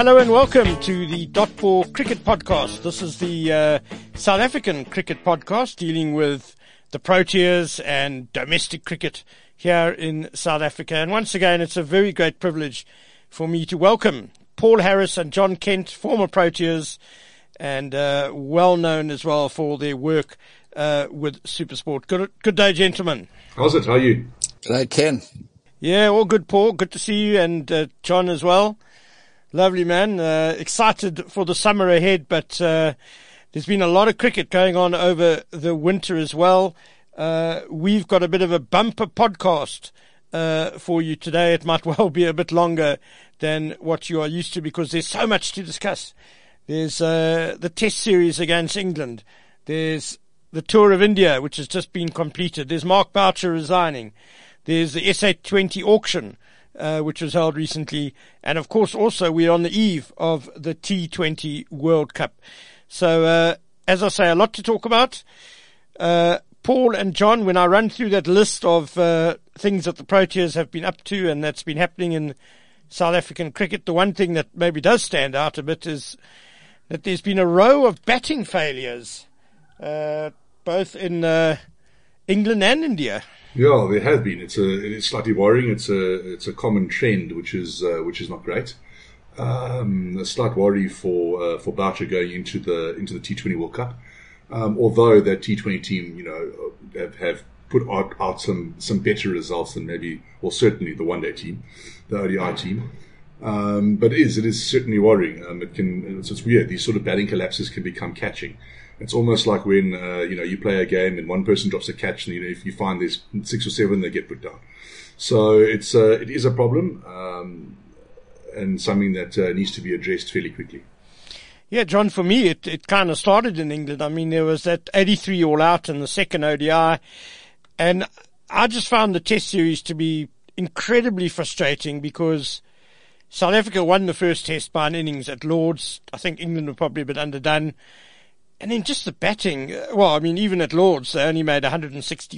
Hello and welcome to the Dot4 Cricket Podcast. This is the South African Cricket Podcast dealing with the Proteas and domestic cricket here in South Africa. And once again, it's a very great privilege for me to welcome Paul Harris and John Kent, former Proteas and well known as well for their work with Supersport. Good day, gentlemen. How's it? How are you? G'day, Ken. Yeah, all good, Paul. Good to see you, and John as well. Lovely, man. Excited for the summer ahead, but there's been a lot of cricket going on over the winter as well. We've got a bit of a bumper podcast for you today. It might well be a bit longer than what you are used to because there's so much to discuss. There's the Test series against England. There's the Tour of India, which has just been completed. There's Mark Boucher resigning. There's the SA20 auction, which was held recently. And, of course, also we're on the eve of the T20 World Cup. So, as I say, a lot to talk about. Paul and John, when I run through that list of things that the Proteas have been up to and that's been happening in South African cricket, the one thing that maybe does stand out a bit is that there's been a row of batting failures, both in England and India. Yeah, there have been. It's slightly worrying. It's a common trend, which is not great. A slight worry for Boucher going into the T20 World Cup. Although that T20 team, have put out some better results than maybe, well, certainly the one day team, the ODI team. But it is certainly worrying. It's weird. These sort of batting collapses can become catching. It's almost like when, you play a game and one person drops a catch and, if you find there's 6 or 7, they get put down. So it is a problem, and something that needs to be addressed fairly quickly. Yeah, John, for me, it kind of started in England. I mean, there was that 83 all out in the second ODI, and I just found the Test series to be incredibly frustrating because South Africa won the first Test by an innings at Lords. I think England were probably a bit underdone. And then just the batting, even at Lords, they only made 160,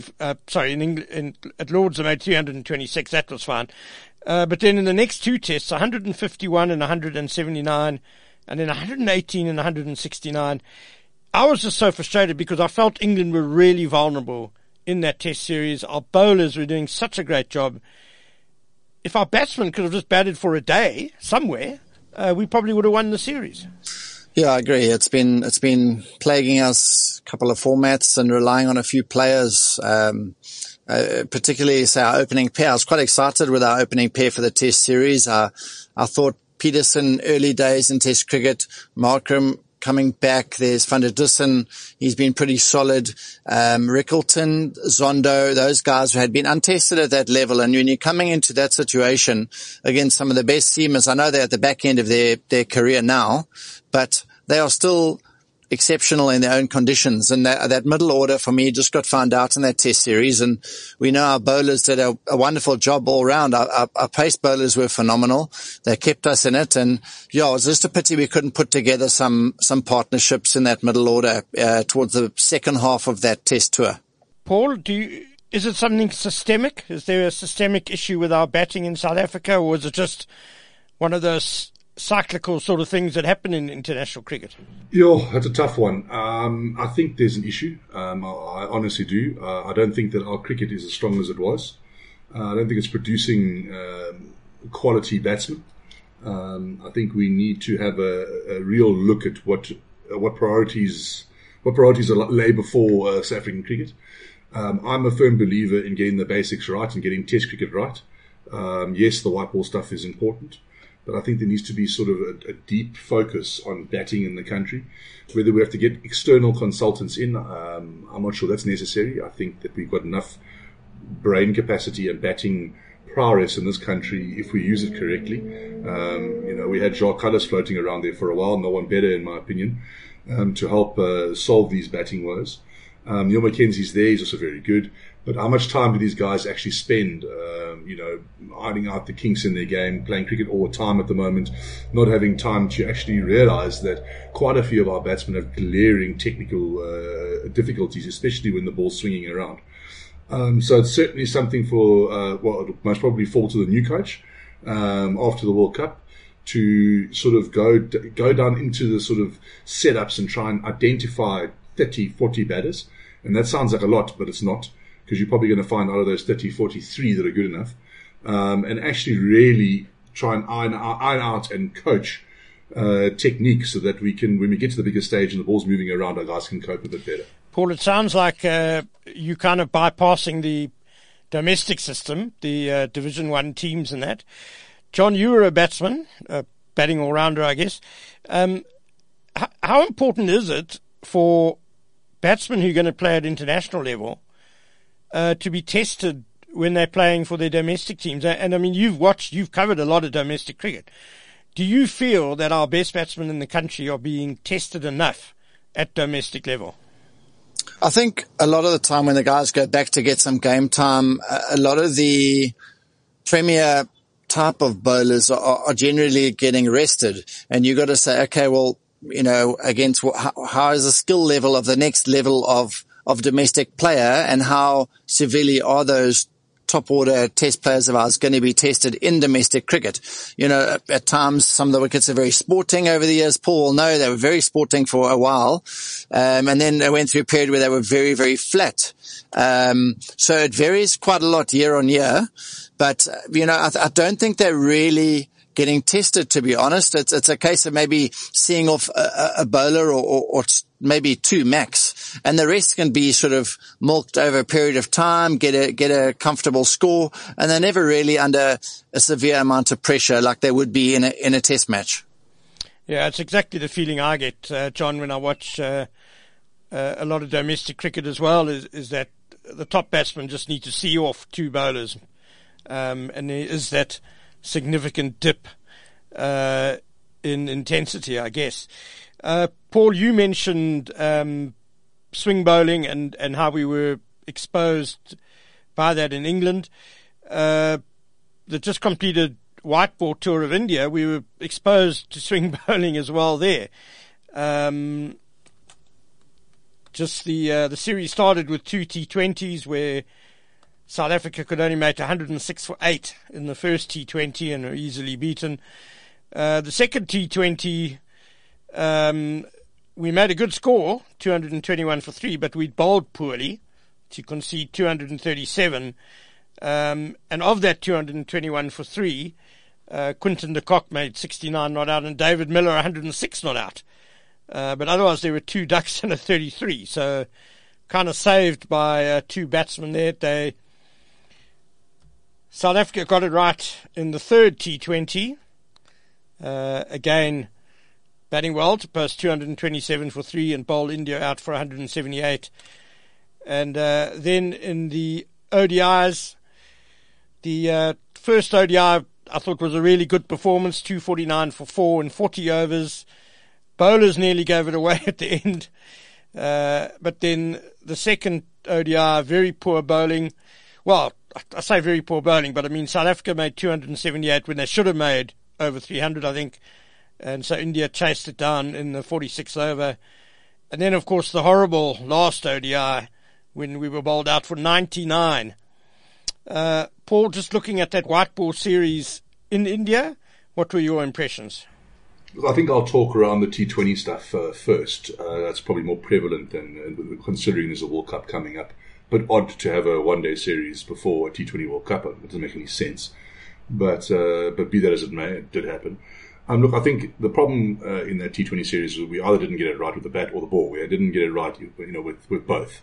at Lords they made 326, that was fine. But then in the next two tests, 151 and 179, and then 118 and 169. I was just so frustrated because I felt England were really vulnerable in that Test series. Our bowlers were doing such a great job. If our batsmen could have just batted for a day somewhere, we probably would have won the series. Yeah, I agree. It's been plaguing us, a couple of formats and relying on a few players, particularly say our opening pair. I was quite excited with our opening pair for the Test series. I thought Peterson early days in Test cricket, Markram coming back. There's Van der Dussen. He's been pretty solid. Rickelton, Zondo, those guys who had been untested at that level. And when you're coming into that situation against some of the best seamers, I know they're at the back end of their career now, but they are still exceptional in their own conditions. And that middle order for me just got found out in that Test series. And we know our bowlers did a wonderful job all round. Our pace bowlers were phenomenal. They kept us in it. And yeah, it was just a pity we couldn't put together some partnerships in that middle order, towards the second half of that Test tour. Paul, is it something systemic? Is there a systemic issue with our batting in South Africa, or is it just one of those cyclical sort of things that happen in international cricket? Yeah, that's a tough one. I think there's an issue. I honestly do. I don't think that our cricket is as strong as it was. I don't think it's producing quality batsmen. I think we need to have a real look at what priorities lay before South African cricket. I'm a firm believer in getting the basics right and getting Test cricket right. Yes, the white ball stuff is important, but I think there needs to be sort of a deep focus on batting in the country. Whether we have to get external consultants in, I'm not sure that's necessary. I think that we've got enough brain capacity and batting prowess in this country if we use it correctly. We had Jacques Kallis floating around there for a while, no one better in my opinion, to help solve these batting woes. Neil McKenzie's there, he's also very good. But how much time do these guys actually spend, ironing out the kinks in their game, playing cricket all the time at the moment, not having time to actually realize that quite a few of our batsmen have glaring technical difficulties, especially when the ball's swinging around. So it's certainly something for, it'll most probably fall to the new coach after the World Cup to sort of go down into the sort of setups and try and identify 30, 40 batters. And that sounds like a lot, but it's not, because you're probably going to find out of those 30, 43 that are good enough. And actually really try and iron out and coach technique so that we can, when we get to the bigger stage and the ball's moving around, our guys can cope a bit better. Paul, it sounds like you kind of bypassing the domestic system, the Division 1 teams and that. John, you were a batsman, a batting all-rounder, I guess. How important is it for batsmen who are going to play at international level to be tested when they're playing for their domestic teams? And I mean, you've covered a lot of domestic cricket. Do you feel that our best batsmen in the country are being tested enough at domestic level? I think a lot of the time when the guys go back to get some game time, a lot of the premier type of bowlers are generally getting rested. And you got to say, okay, well, you know, against how is the skill level of the next level of domestic player, and how severely are those top order test players of ours going to be tested in domestic cricket? You know, at times some of the wickets are very sporting over the years. Paul will know they were very sporting for a while. And then they went through a period where they were very, very flat. So it varies quite a lot year on year, but you know, I don't think they're really getting tested, to be honest. It's a case of maybe seeing off a bowler or maybe two max, and the rest can be sort of milked over a period of time, get a comfortable score, and they're never really under a severe amount of pressure like they would be in a test match. Yeah, it's exactly the feeling I get, John, when I watch a lot of domestic cricket as well, is that the top batsmen just need to see off two bowlers, and there is that significant dip in intensity, I guess. Paul, you mentioned swing bowling and how we were exposed by that in England. The just completed white ball tour of India, we were exposed to swing bowling as well there. Just the series started with two T20s where South Africa could only make 106 for 8 in the first T20 and were easily beaten. The second T20, we made a good score, 221 for 3, but we'd bowled poorly to concede 237. And of that 221 for 3, Quinton de Kock made 69 not out and David Miller 106 not out. But otherwise there were 2 ducks and a 33. So kind of saved by 2 batsmen there. South Africa got it right in the third T20. Again, batting well to post 227 for 3 and bowl India out for 178. And then in the ODIs, the first ODI I thought was a really good performance, 249 for 4 in 40 overs. Bowlers nearly gave it away at the end. But then the second ODI, very poor bowling. Well, I say very poor bowling, but I mean South Africa made 278 when they should have made over 300, I think. And so India chased it down in the 46th over. And then, of course, the horrible last ODI when we were bowled out for 99. Paul, just looking at that white ball series in India, what were your impressions? I think I'll talk around the T20 stuff first. That's probably more prevalent than considering there's a World Cup coming up. But odd to have a one-day series before a T20 World Cup. It doesn't make any sense. But be that as it may, it did happen. Look, I think the problem in that T20 series was we either didn't get it right with the bat or the ball. We didn't get it right, with both.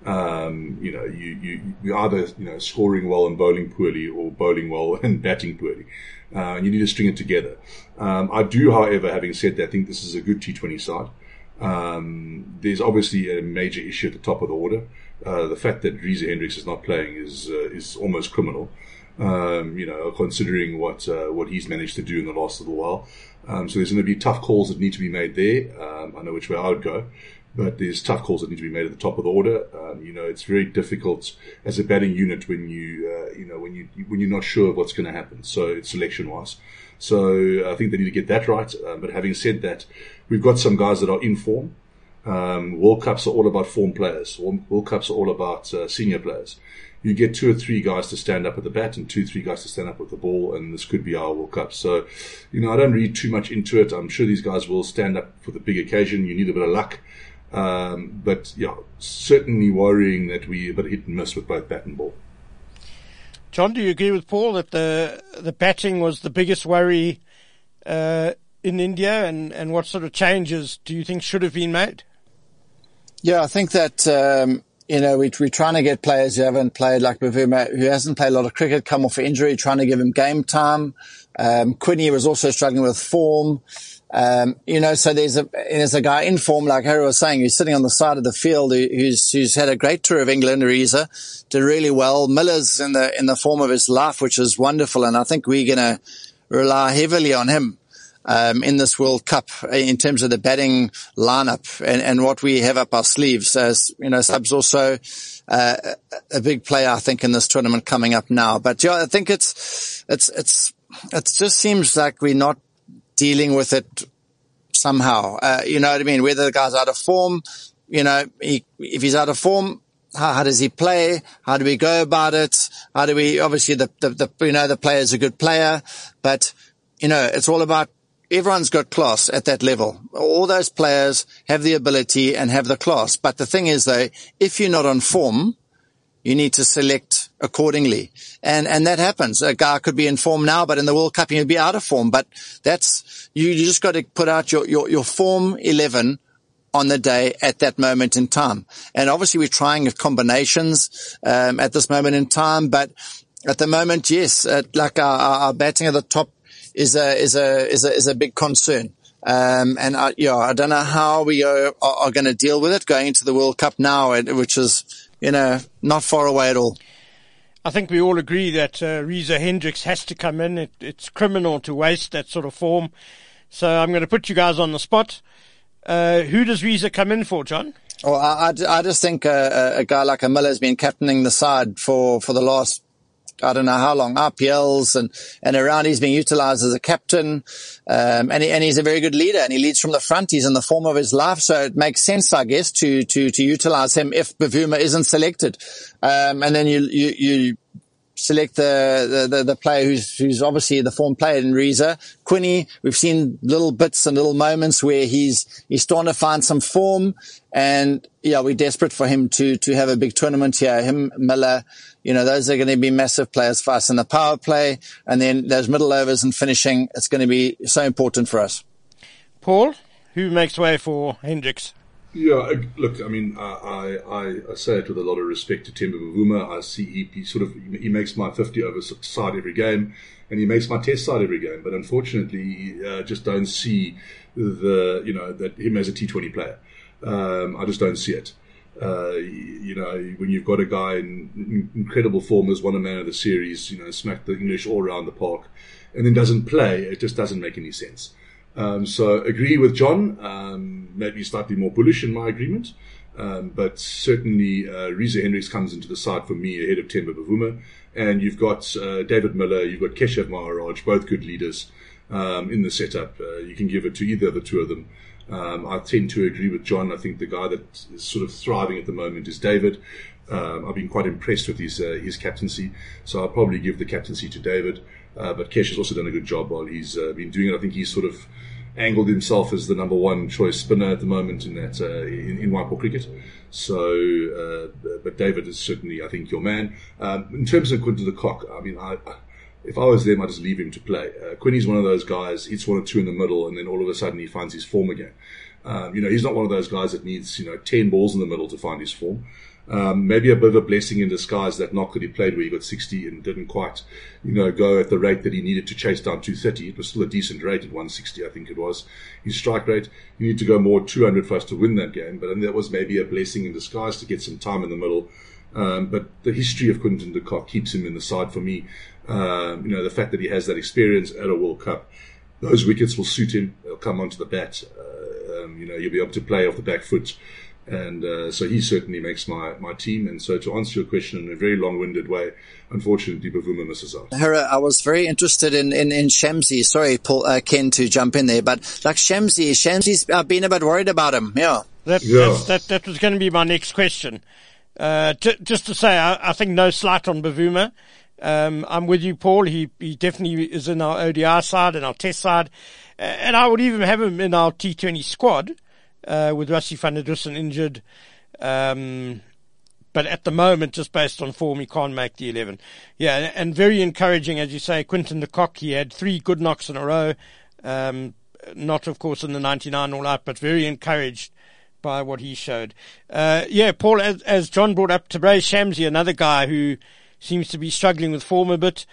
You either scoring well and bowling poorly, or bowling well and batting poorly. You need to string it together. I do, however, having said that, I think this is a good T20 side. There's obviously a major issue at the top of the order. The fact that Reeza Hendricks is not playing is almost criminal. Considering what he's managed to do in the last little while. So there's going to be tough calls that need to be made there. I know which way I would go, but there's tough calls that need to be made at the top of the order. It's very difficult as a batting unit when you're not sure of what's going to happen. So selection wise. So I think they need to get that right. But having said that, we've got some guys that are in form. World Cups are all about form players. World Cups are all about senior players. You get 2 or 3 guys to stand up at the bat and 2 or 3 guys to stand up with the ball, and this could be our World Cup. So, I don't read too much into it. I'm sure these guys will stand up for the big occasion. You need a bit of luck. But yeah, certainly worrying that we a bit hit and miss with both bat and ball. John, do you agree with Paul that the batting was the biggest worry in India, and what sort of changes do you think should have been made? Yeah, I think that we're trying to get players who haven't played, like Bavuma, who hasn't played a lot of cricket, come off for injury, trying to give him game time. Quinny was also struggling with form. So there's a guy in form, like Harry was saying, who's sitting on the side of the field, who's had a great tour of England. Reza did really well. Miller's in the form of his life, which is wonderful, and I think we're going to rely heavily on him in this World Cup in terms of the batting lineup and what we have up our sleeves. As Sub's also a big player, I think, in this tournament coming up now. But yeah, I think it just seems like we're not dealing with it somehow. You know what I mean? Whether the guy's out of form, if he's out of form, how does he play? How do we go about it? How do we, obviously the player's a good player, but it's all about, everyone's got class at that level. All those players have the ability and have the class. But the thing is though, if you're not on form, you need to select accordingly. And that happens. A guy could be in form now, but in the World Cup he'll be out of form. But you just got to put out your form 11 on the day at that moment in time. And obviously we're trying combinations, at this moment in time. But at the moment, yes, like our batting at the top is a big concern. And I don't know how we are going to deal with it going into the World Cup now, which is, not far away at all. I think we all agree that Reza Hendricks has to come in. It's criminal to waste that sort of form. So I'm going to put you guys on the spot. Who does Reza come in for, John? Well, I just think a guy like Miller has been captaining the side for the last, I don't know how long, RPLs and around. He's being utilized as a captain, and he's a very good leader, and he leads from the front. He's in the form of his life, so it makes sense, I guess, to utilize him if Bavuma isn't selected. And then you select the player who's obviously the form player in Reza. Quinny, we've seen little bits and little moments where he's starting to find some form, and yeah, we're desperate for him to have a big tournament here. Him, Miller, those are going to be massive players for us in the power play, and then those middle overs and finishing, it's going to be so important for us. Paul, who makes way for Hendricks? Yeah, look, I mean, I say it with a lot of respect to Temba Bavuma. I see he makes my 50 over side every game, and he makes my test side every game. But unfortunately, just don't see that him as a T20 player. I just don't see it. When you've got a guy in incredible form as won a man of the series, smacked the English all around the park, and then doesn't play, it just doesn't make any sense. So agree with John, maybe slightly more bullish in my agreement, but certainly Reza Hendricks comes into the side for me ahead of Temba Bavuma, and you've got David Miller, you've got Keshav Maharaj, both good leaders in the setup. You can give it to either of the two of them. I tend to agree with John. I think the guy that is sort of thriving at the moment is David. I've been quite impressed with his captaincy, so I'll probably give the captaincy to David. But Kesh has also done a good job while he's been doing it. I think he's sort of angled himself as the number one choice spinner at the moment in that in white ball cricket. So, but David is certainly, I think, your man. In terms of Quinton de Kock, I mean, if I was them, I'd just leave him to play. Quinny's one of those guys, hits 1 or 2 in the middle, and then all of a sudden he finds his form again. He's not one of those guys that needs, 10 balls in the middle to find his form. Maybe a bit of a blessing in disguise, that knock that he played where he got 60 and didn't quite, go at the rate that he needed to chase down 230. It was still a decent rate at 160, I think it was. His strike rate, you need to go more 200 for us to win that game. But I mean, that was maybe a blessing in disguise to get some time in the middle. But the history of Quinton de Kock keeps him in the side for me. The fact that he has that experience at a World Cup, those wickets will suit him. They'll come onto the bat. He'll be able to play off the back foot. And so he certainly makes my team. And so to answer your question in a very long-winded way, unfortunately, Bavuma misses out. Hera, I was very interested in Shamsi. Sorry, Paul, Ken, to jump in there, but like Shamsi's been a bit worried about him. Yeah. That was going to be my next question. Just to say, I think no slight on Bavuma. I'm with you, Paul. He definitely is in our ODI side and our test side. And I would even have him in our T20 squad, with Rassie van der Dussen injured. But at the moment, just based on form, he can't make the 11. Yeah, and very encouraging, as you say, Quinton de Kock. He had 3 good knocks in a row. Not, of course, in the 99 all out, but very encouraged by what he showed. Paul, as John brought up, Tabraiz Shamsi, another guy who seems to be struggling with form a bit.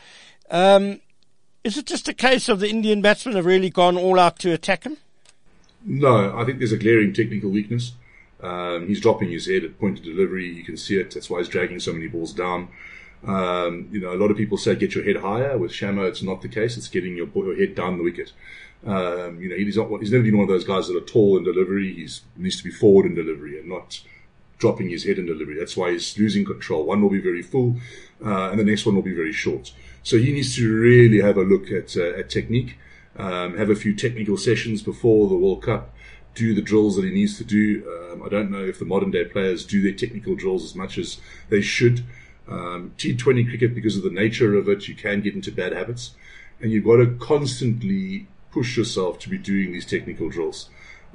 Is it just a case of the Indian batsmen have really gone all out to attack him? No, I think there's a glaring technical weakness. He's dropping his head at point of delivery. You can see it. That's why he's dragging so many balls down. A lot of people say get your head higher. With Shamo, it's not the case. It's getting your head down the wicket. He's never been one of those guys that are tall in delivery. He needs to be forward in delivery and not dropping his head in delivery. That's why he's losing control. One will be very full, and the next one will be very short. So he needs to really have a look at technique, have a few technical sessions before the World Cup, do the drills that he needs to do. I don't know if the modern day players do their technical drills as much as they should. T20 cricket, because of the nature of it, you can get into bad habits, and you've got to constantly push yourself to be doing these technical drills.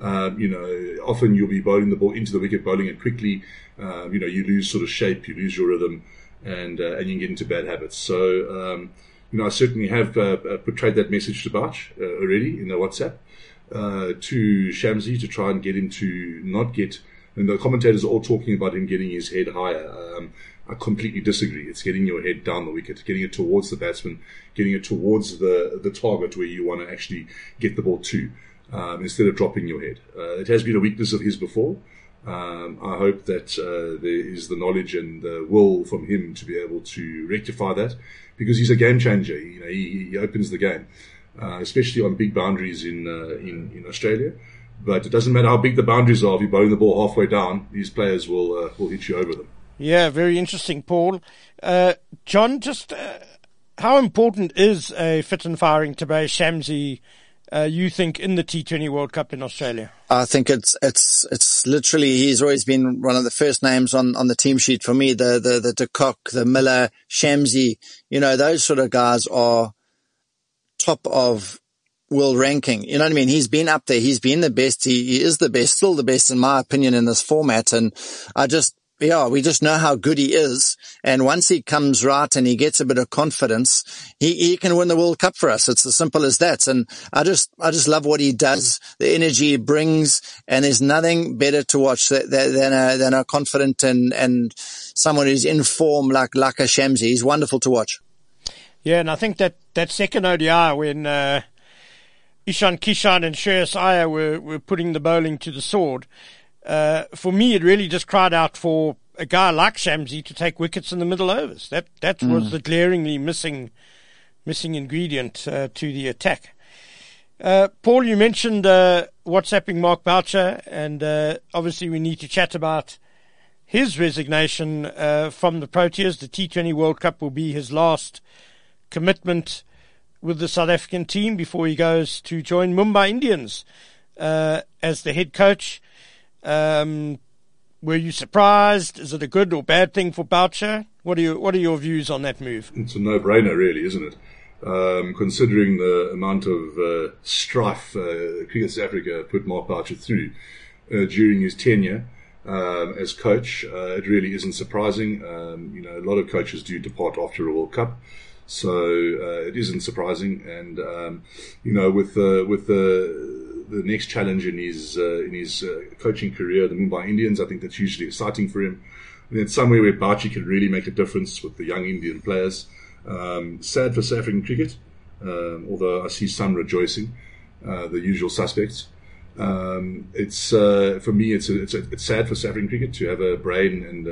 Often you'll be bowling the ball into the wicket, bowling it quickly. You lose sort of shape, you lose your rhythm, and you can get into bad habits. So, I certainly have portrayed that message to Bach already in the WhatsApp to Shamsi to try and get him to not get. And the commentators are all talking about him getting his head higher. I completely disagree. It's getting your head down the wicket, getting it towards the batsman, getting it towards the target where you want to actually get the ball to, instead of dropping your head. It has been a weakness of his before. I hope that there is the knowledge and the will from him to be able to rectify that, because he's a game changer. He opens the game, especially on big boundaries in Australia. But it doesn't matter how big the boundaries are. If you're bowling the ball halfway down, these players will hit you over them. Yeah, very interesting, Paul. John, just how important is a fit and firing Tabraiz Shamsi, you think, in the T20 World Cup in Australia? I think it's literally, he's always been one of the first names on the team sheet for me. The de Kock, the Miller, Shamsi, those sort of guys are top of world ranking. You know what I mean? He's been up there. He's been the best. He is the best, still the best in my opinion in this format. And we just know how good he is. And once he comes right and he gets a bit of confidence, he can win the World Cup for us. It's as simple as that. And I just love what he does, the energy he brings. And there's nothing better to watch than a confident and someone who's in form like a Shamsi. He's wonderful to watch. Yeah. And I think that second ODI when, Ishan Kishan and Shreyas Iyer were putting the bowling to the sword. For me, it really just cried out for a guy like Shamsi to take wickets in the middle overs. That was the glaringly missing ingredient to the attack. Paul, you mentioned WhatsApping Mark Boucher, and obviously we need to chat about his resignation from the Proteas. The T20 World Cup will be his last commitment with the South African team before he goes to join Mumbai Indians as the head coach. Were you surprised? Is it a good or bad thing for Boucher? What are your views on that move? It's a no-brainer, really, isn't it? Considering the amount of strife Cricket South Africa put Mark Boucher through during his tenure as coach, it really isn't surprising. A lot of coaches do depart after a World Cup. So it isn't surprising, and with the next challenge in his coaching career, the Mumbai Indians, I think that's hugely exciting for him. And it's somewhere where Boucher can really make a difference with the young Indian players. Sad for South African cricket, although I see some rejoicing, the usual suspects. It's for me, it's sad for South African cricket to have a brain and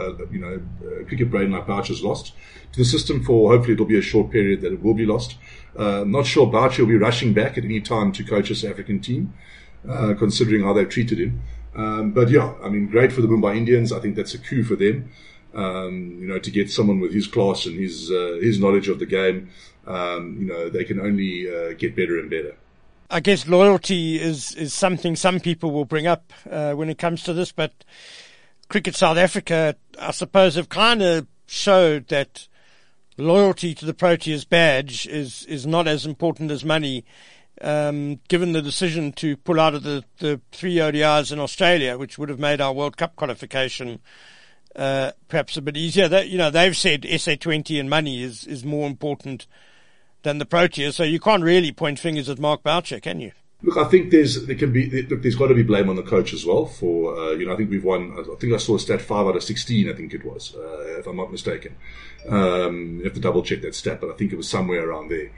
a cricket brain like Boucher's lost to the system. For hopefully it'll be a short period that it will be lost. I'm not sure Boucher will be rushing back at any time to coach a South African team, considering how they've treated him. But yeah, I mean, great for the Mumbai Indians. I think that's a coup for them. To get someone with his class and his knowledge of the game. They can only get better and better. I guess loyalty is something some people will bring up when it comes to this, but Cricket South Africa, I suppose, have kind of showed that loyalty to the Proteas badge is not as important as money, given the decision to pull out of the 3 ODIs in Australia, which would have made our World Cup qualification perhaps a bit easier. They've said SA20 and money is more important than the Proteas, so you can't really point fingers at Mark Boucher, can you? Look, I think there's got to be blame on the coach as well for, I think we've won, I think I saw a stat 5 out of 16, I think it was, if I'm not mistaken. You have to double check that stat, but I think it was somewhere around there.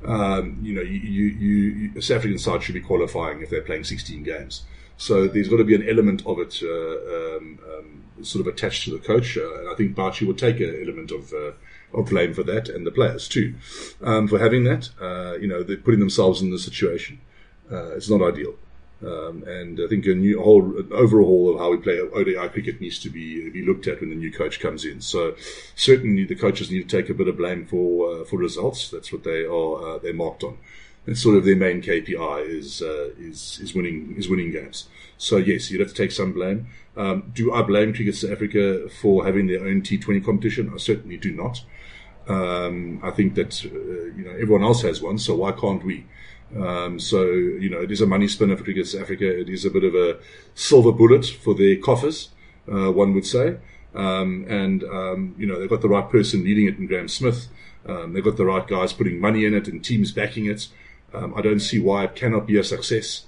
The South African side should be qualifying if they're playing 16 games. So there's got to be an element of it, sort of attached to the coach. And I think Boucher would take an element of blame for that, and the players too, for having that. They're putting themselves in this situation. It's not ideal. And I think an overhaul of how we play ODI cricket needs to be looked at when the new coach comes in. So certainly the coaches need to take a bit of blame for results. That's what they're marked on. And sort of their main KPI is winning games. So yes, you'd have to take some blame. Do I blame Cricket South Africa for having their own T20 competition? I certainly do not. I think that everyone else has one, so why can't we? It is a money spinner for Cricket South Africa. It is a bit of a silver bullet for their coffers, one would say. They've got the right person leading it in Graham Smith. They've got the right guys putting money in it and teams backing it. I don't see why it cannot be a success.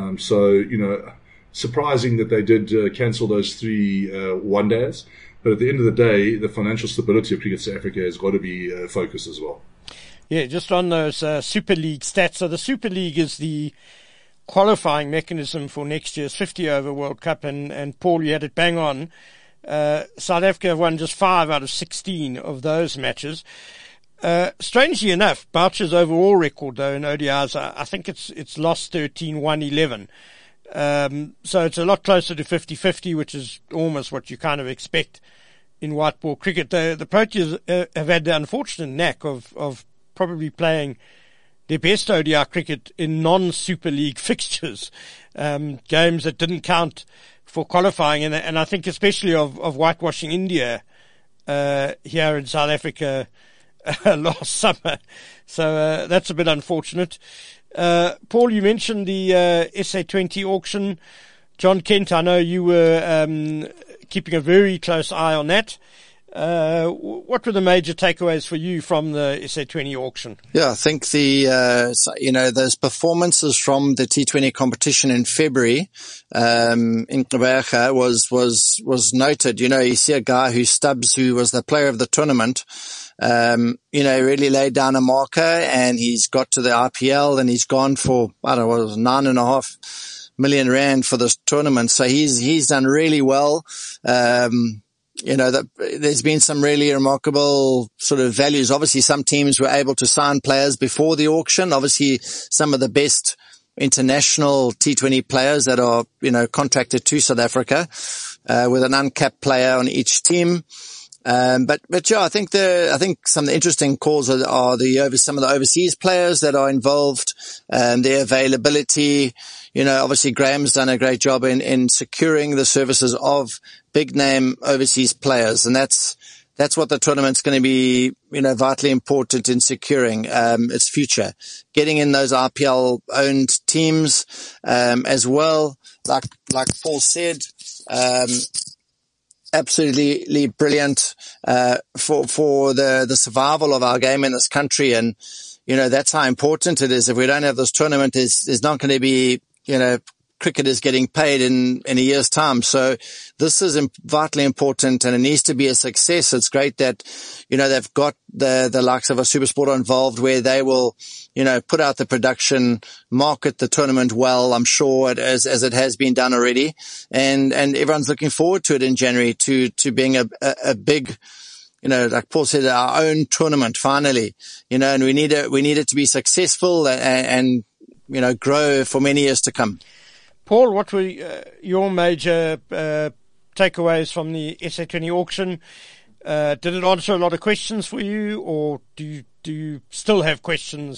Surprising that they did cancel those 3 one-days. But at the end of the day, the financial stability of Cricket South Africa has got to be focused as well. Yeah, just on those Super League stats. So the Super League is the qualifying mechanism for next year's 50-over World Cup. And Paul, you had it bang on. South Africa have won just 5 out of 16 of those matches. Strangely enough, Boucher's overall record, though, in ODIs, I think it's lost 13, won 11. So it's a lot closer to 50-50, which is almost what you kind of expect in white ball cricket. The Proteas have had the unfortunate knack of probably playing their best ODI cricket in non-Super League fixtures, games that didn't count for qualifying, and I think especially of whitewashing India here in South Africa last summer. So that's a bit unfortunate. Paul, you mentioned the SA20 auction. John Kent, I know you were keeping a very close eye on that. What were the major takeaways for you from the SA20 auction? Yeah, I think those performances from the T20 competition in February, in Gqeberha was noted. You see a guy who was the player of the tournament, really laid down a marker, and he's got to the IPL and he's gone for, 9.5 million rand for this tournament. So he's done really well. There's been some really remarkable sort of values. Obviously, some teams were able to sign players before the auction. Obviously, some of the best international T20 players that are, contracted to South Africa, with an uncapped player on each team. But yeah, I think some of the interesting calls are some of the overseas players that are involved, their availability. Obviously Graham's done a great job in securing the services of big name overseas players. And that's what the tournament's going to be, vitally important in securing, its future. Getting in those RPL owned teams, as well, like Paul said, absolutely brilliant, for the survival of our game in this country. And, that's how important it is. If we don't have this tournament, there's not going to be, cricketers getting paid in a year's time. So this is vitally important, and it needs to be a success. It's great that, they've got the likes of a SuperSport involved, where they will, put out the production, market the tournament well, I'm sure, as it has been done already. And everyone's looking forward to it in January, to being a big, like Paul said, our own tournament finally, and we need it to be successful and grow for many years to come. Paul, what were your major takeaways from the SA20 auction? Did it answer a lot of questions for you, or do you still have questions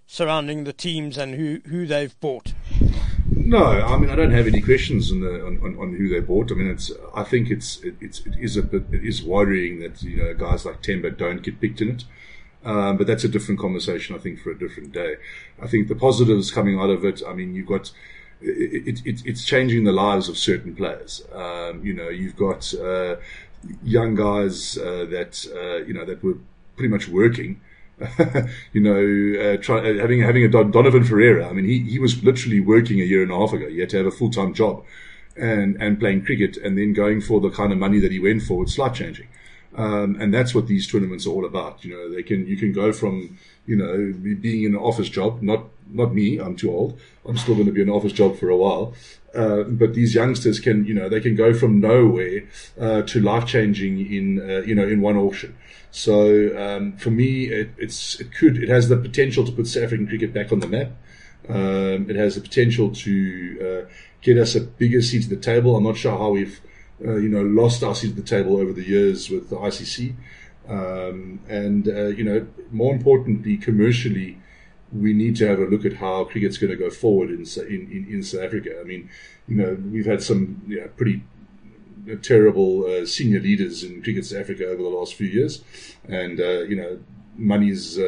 surrounding the teams and who they've bought? No, I mean, I don't have any questions on who they bought. I mean, I think it is worrying that guys like Temba don't get picked in it. But that's a different conversation, I think, for a different day. I think the positives coming out of it, I mean, you've got it's changing the lives of certain players. You've got young guys that were pretty much working. Having a Donovan Ferreira. I mean, he was literally working a year and a half ago. He had to have a full-time job and playing cricket, and then going for the kind of money that he went for. It's life changing. And that's what these tournaments are all about. You can go from, being in an office job, not me, I'm too old. I'm still going to be in an office job for a while. But these youngsters they can go from nowhere, to life changing in one auction. So, for me, it has the potential to put South African cricket back on the map. It has the potential to, get us a bigger seat at the table. I'm not sure how we've, lost our seat at the table over the years with the ICC. More importantly, commercially, we need to have a look at how cricket's going to go forward in South Africa. I mean, we've had some pretty terrible senior leaders in Cricket South Africa over the last few years, and money's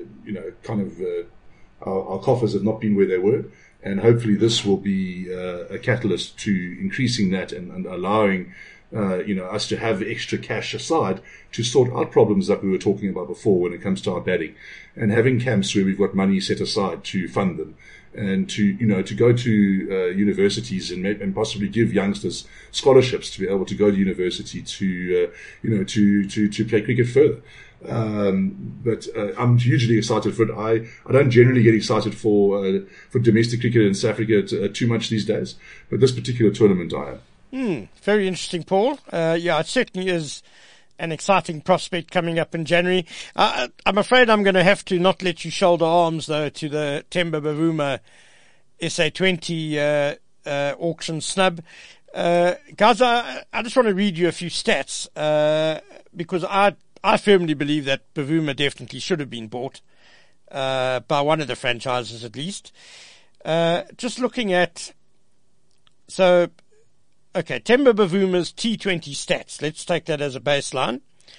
our coffers have not been where they were, and hopefully this will be a catalyst to increasing that and allowing us to have extra cash aside to sort out problems that we were talking about before when it comes to our batting, and having camps where we've got money set aside to fund them, and to go to universities and possibly give youngsters scholarships to be able to go to university to play cricket further. But I'm hugely excited for it. I don't generally get excited for domestic cricket in South Africa too much these days, but this particular tournament I am. Very interesting, Paul. It certainly is an exciting prospect coming up in January. I'm afraid I'm going to have to not let you shoulder arms, though, to the Temba Bavuma SA20 auction snub. Guys, I just want to read you a few stats, because I firmly believe that Bavuma definitely should have been bought by one of the franchises at least. Just looking at... Temba Bavuma's T20 stats. Let's take that as a baseline.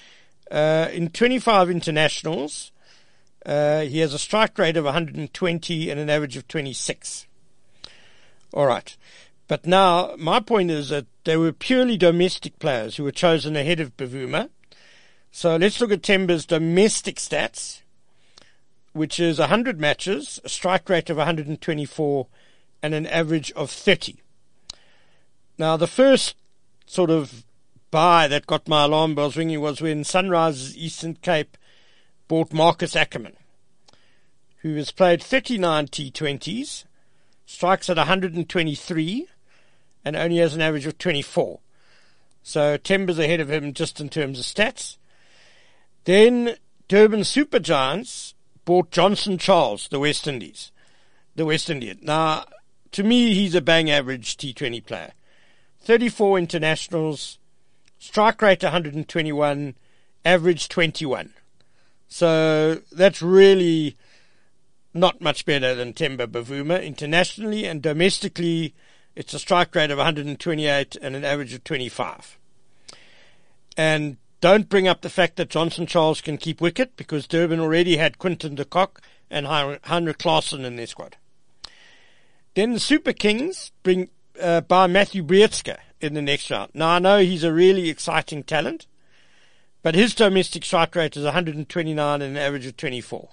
In 25 internationals, he has a strike rate of 120 and an average of 26. All right. But now, my point is that they were purely domestic players who were chosen ahead of Bavuma. So let's look at Temba's domestic stats, which is 100 matches, a strike rate of 124, and an average of 30. Now, the first sort of buy that got my alarm bells ringing was when Sunrisers Eastern Cape bought Marcus Ackerman, who has played 39 T20s, strikes at 123, and only has an average of 24. So Temba's ahead of him just in terms of stats. Then Durban Super Giants bought Johnson Charles, the West Indian. Now, to me, he's a bang average T20 player. 34 internationals, strike rate 121, average 21. So that's really not much better than Temba Bavuma. Internationally and domestically, it's a strike rate of 128 and an average of 25. And don't bring up the fact that Johnson Charles can keep wicket, because Durban already had Quinton de Kock and Heinrich Klaasen in their squad. Then the Super Kings by Matthew Breetske in the next round. Now, I know he's a really exciting talent, but his domestic strike rate is 129 and an average of 24.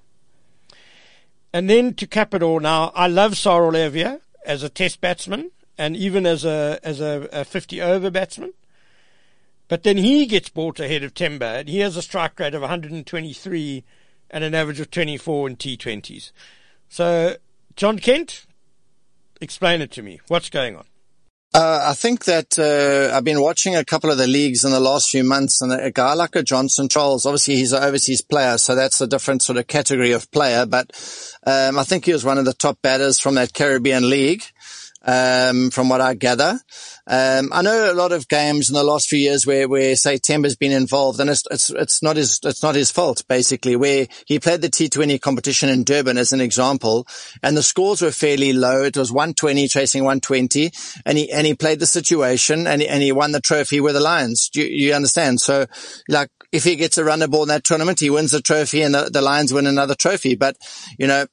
And then to cap it all, now, I love Sarel Erwin as a test batsman and even as a 50-over batsman. But then he gets bought ahead of Temba, and he has a strike rate of 123 and an average of 24 in T20s. So, John Kent, explain it to me. What's going on? I think that I've been watching a couple of the leagues in the last few months, and a guy like a Johnson Charles, obviously he's an overseas player, so that's a different sort of category of player, but I think he was one of the top batters from that Caribbean league. from what I gather. I know a lot of games in the last few years where say Temba's been involved, and it's not his fault, basically, where he played the T20 competition in Durban as an example, and the scores were fairly low. It was 120 chasing 120, and he played the situation and he won the trophy with the Lions. You understand? So, like, if he gets a runner ball in that tournament, he wins the trophy and the Lions win another trophy. But, you know,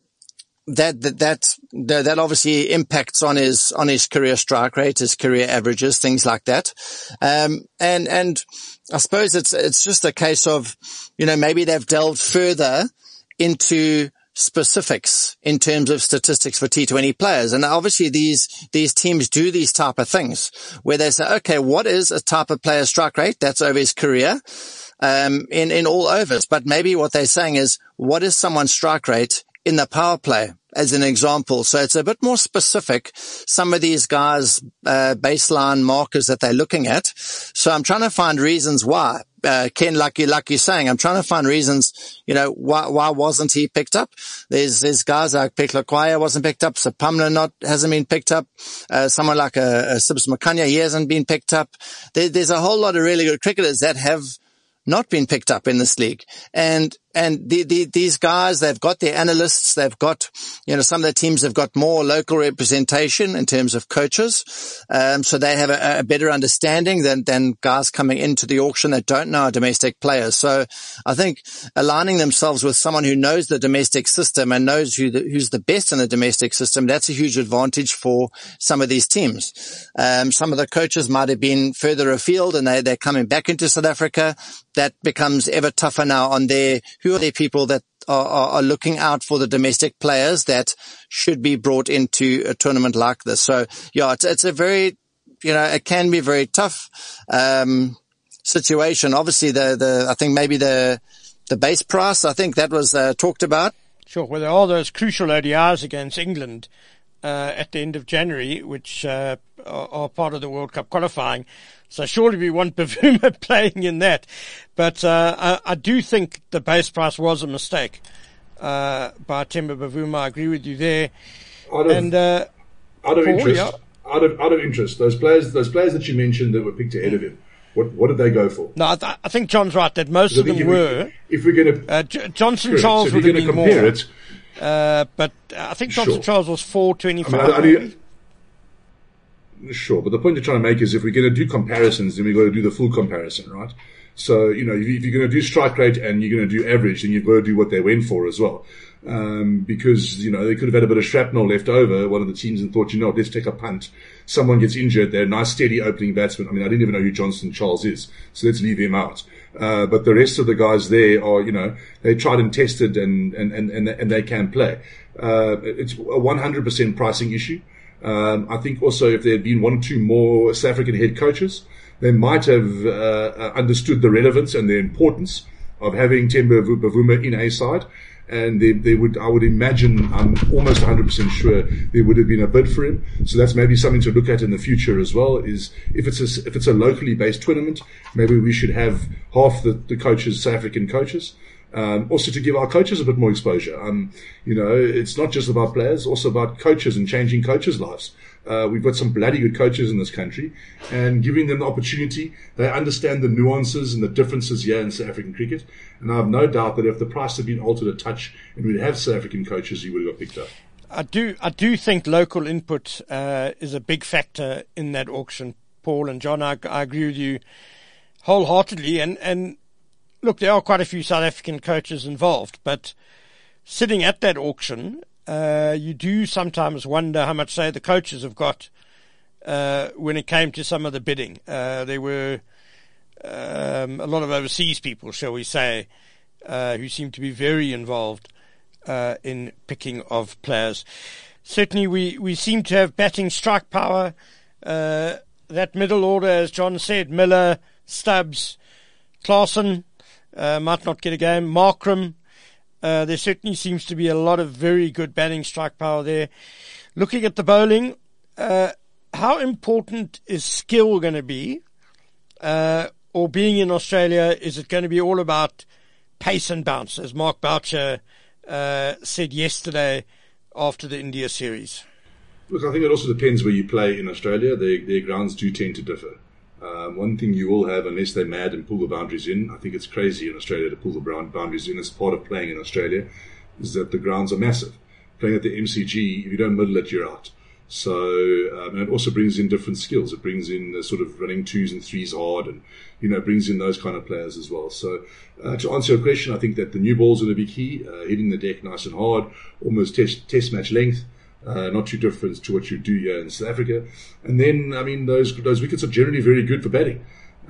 that obviously impacts on his career strike rate, his career averages, things like that. And I suppose it's just a case of, you know, maybe they've delved further into specifics in terms of statistics for T20 players. And obviously these teams do these type of things where they say, okay, what is a type of player strike rate? That's over his career, in all overs. But maybe what they're saying is, what is someone's strike rate in the power play, as an example? So it's a bit more specific, some of these guys' baseline markers that they're looking at. So I'm trying to find reasons why. Ken, like you're saying, I'm trying to find reasons, you know, why wasn't he picked up? There's guys like Pekla Kwaya wasn't picked up, Sapamla hasn't been picked up, someone like a Sibs Makanya, he hasn't been picked up. There's a whole lot of really good cricketers that have not been picked up in this league. And these guys, they've got their analysts, they've got, you know, some of the teams have got more local representation in terms of coaches. So they have a better understanding than guys coming into the auction that don't know our domestic players. So I think aligning themselves with someone who knows the domestic system and knows who's the best in the domestic system, that's a huge advantage for some of these teams. Some of the coaches might have been further afield and they're coming back into South Africa. That becomes ever tougher now on who are the people that are looking out for the domestic players that should be brought into a tournament like this. So yeah, it's a very, you know, it can be a very tough, situation. Obviously I think maybe the base price, I think that was talked about. Sure. Well, there are those crucial ODIs against England, at the end of January, which, are part of the World Cup qualifying. So surely we want Bavuma playing in that. But I do think the base price was a mistake by Temba Bavuma. I agree with you there. Out of interest, those players that you mentioned that were picked ahead of him, what did they go for? No, I think John's right that most of them were. If we're going to Johnson Charles would have been more. But I think Johnson Charles was 425. Sure, but the point you're trying to make is if we're going to do comparisons, then we've got to do the full comparison, right? So, you know, if you're going to do strike rate and you're going to do average, then you've got to do what they went for as well. Because, you know, they could have had a bit of shrapnel left over, one of the teams, and thought, you know, let's take a punt. Someone gets injured, they're a nice steady opening batsman. I mean, I didn't even know who Johnson Charles is, so let's leave him out. But the rest of the guys there are, you know, they tried and tested and they can play. It's a 100% pricing issue. I think also if there had been one or two more South African head coaches, they might have understood the relevance and the importance of having Temba Bavuma in a side. And I would imagine, I'm almost 100% sure there would have been a bid for him. So that's maybe something to look at in the future as well, is if it's a locally based tournament, maybe we should have half the coaches, South African coaches. Also to give our coaches a bit more exposure. You know, it's not just about players, also about coaches and changing coaches' lives. We've got some bloody good coaches in this country, and giving them the opportunity, they understand the nuances and the differences here in South African cricket. And I have no doubt that if the price had been altered a touch and we'd have South African coaches, he would have got picked up. I do think local input is a big factor in that auction, Paul and John. I agree with you wholeheartedly, and look, there are quite a few South African coaches involved, but sitting at that auction, you do sometimes wonder how much say the coaches have got when it came to some of the bidding. There were a lot of overseas people, shall we say, who seem to be very involved in picking of players. Certainly we seem to have batting strike power. That middle order, as John said, Miller, Stubbs, Klaasen, might not get a game. Markram, there certainly seems to be a lot of very good batting strike power there. Looking at the bowling, how important is skill going to be? Or being in Australia, is it going to be all about pace and bounce, as Mark Boucher said yesterday after the India series? Look, I think it also depends where you play in Australia. Their grounds do tend to differ. One thing you will have, unless they're mad and pull the boundaries in, I think it's crazy in Australia to pull the boundaries in as part of playing in Australia, is that the grounds are massive. Playing at the MCG, if you don't middle it, you're out. So, and it also brings in different skills. It brings in the sort of running 2s and 3s hard, and, brings in those kind of players as well. So, to answer your question, I think that the new ball's going to be key, hitting the deck nice and hard, almost test match length. Not too different to what you do here in South Africa. And then, those wickets are generally very good for batting.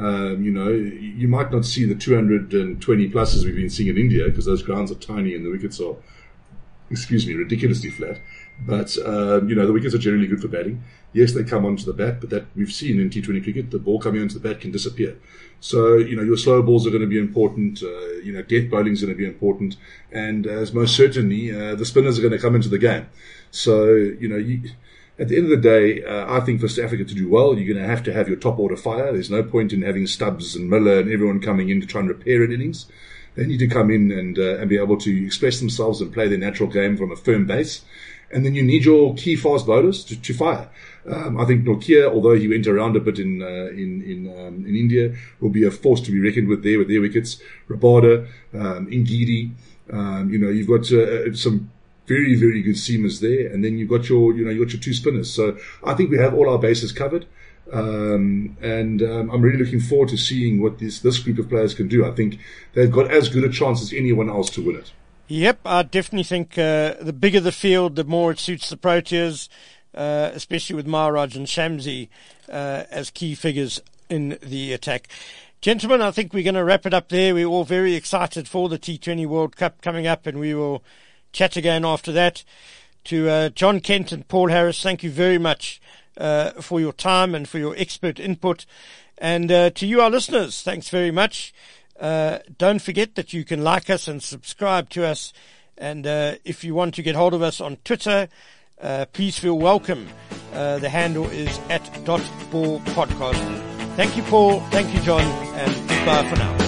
You might not see the 220 pluses we've been seeing in India because those grounds are tiny and the wickets are, ridiculously flat. But, the wickets are generally good for batting. Yes, they come onto the bat, but that we've seen in T20 cricket, the ball coming onto the bat can disappear. So, your slow balls are going to be important. Death bowling is going to be important. And as most certainly, the spinners are going to come into the game. So, at the end of the day, I think for South Africa to do well, you're going to have your top order fire. There's no point in having Stubbs and Miller and everyone coming in to try and repair an innings. They need to come in and be able to express themselves and play their natural game from a firm base. And then you need your key fast bowlers to fire. I think Nortje, although he went around a bit in India, will be a force to be reckoned with there with their wickets. Rabada, Ngidi, you've got some very, very good seamers there, and then you've got your 2 spinners. So I think we have all our bases covered, and I'm really looking forward to seeing what this group of players can do. I think they've got as good a chance as anyone else to win it. Yep, I definitely think the bigger the field, the more it suits the Proteas, especially with Maharaj and Shamsi as key figures in the attack. Gentlemen, I think we're going to wrap it up there. We're all very excited for the T20 World Cup coming up, and we will chat again after that. To John Kent and Paul Harris, thank you very much for your time and for your expert input. And to you, our listeners, thanks very much. Don't forget that you can like us and subscribe to us. And if you want to get hold of us on Twitter, please feel welcome. The handle is @.ballpodcast. Thank you, Paul. Thank you, John. And goodbye for now.